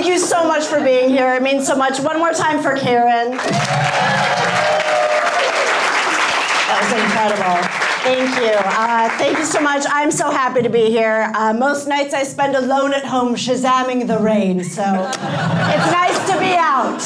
Thank you so much for being here. It means so much. One more time for Karen. That was incredible. Thank you. Thank you so much. I'm so happy to be here. Most nights I spend alone at home shazamming the rain, so it's nice to be out.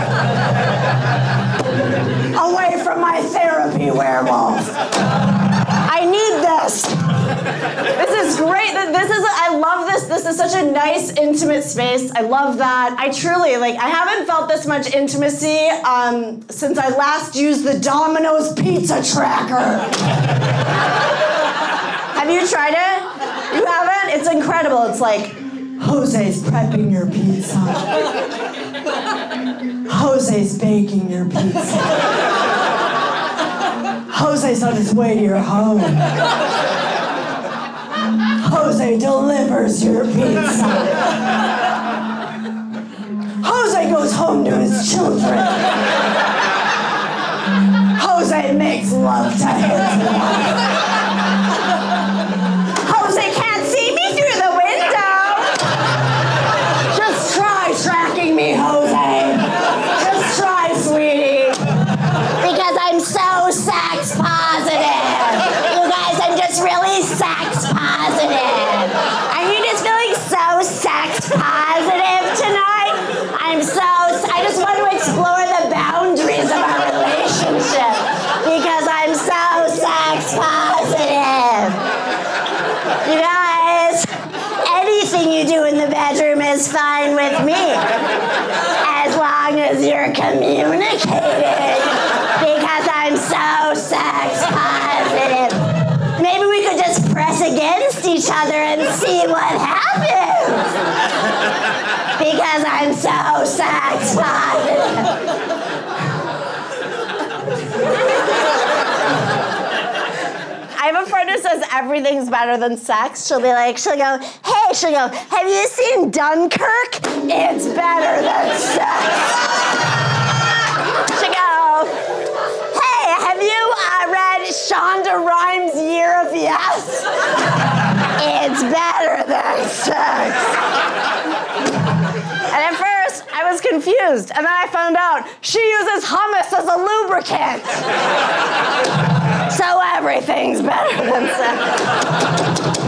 Away from my therapy werewolf. I need this. This is great. I love this. This is such a nice, intimate space. I love that. I truly, I haven't felt this much intimacy since I last used the Domino's pizza tracker. Have you tried it? You haven't? It's incredible. It's like, Jose's prepping your pizza. Jose's baking your pizza. Jose's on his way to your home. Jose delivers your pizza. Jose goes home to his children. Jose makes love to his wife. Jose can't see me through the window. Just try tracking me, Jose. Just try, sweetie. Because I'm so sex positive. You guys, I'm just really sex positive. Are you just feeling so sex positive tonight? I just want to explore the boundaries of our relationship because I'm so sex positive. You guys, anything you do in the bedroom is fine with me as long as you're communicating because I'm so sex positive. Maybe we could just press against each other and see what happens. Because I'm so sex positive. I have a friend who says everything's better than sex. She'll go, have you seen Dunkirk? It's better than sex. She'll go, hey, have you read Shonda Rhimes' Year of Yes? It's better than sex. And at first, I was confused. And then I found out she uses hummus as a lubricant. So everything's better than sex.